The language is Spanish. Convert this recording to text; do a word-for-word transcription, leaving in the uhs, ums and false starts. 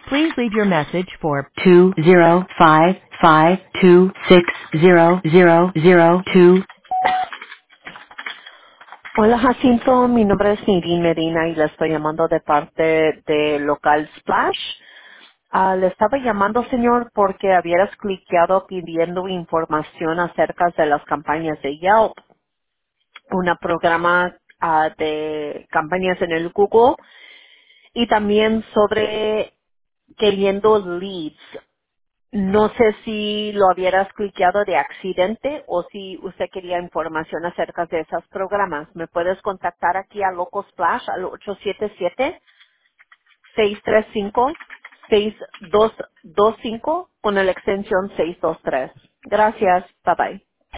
Please leave your message for two zero five five two six zero zero zero two. Hola Jacinto, mi nombre es Nidín Medina y le estoy llamando de parte de Local Splash. Ah, le estaba llamando, señor, porque habías cliqueado pidiendo información acerca de las campañas de Yelp, una programa ah, de campañas en el Google y también sobre queriendo leads. No sé si lo hubieras cliqueado de accidente o si usted quería información acerca de esos programas. Me puedes contactar aquí a Loco Splash al ocho siete siete, seis tres cinco, seis dos dos cinco con la extensión seiscientos veintitrés. Gracias. Bye bye.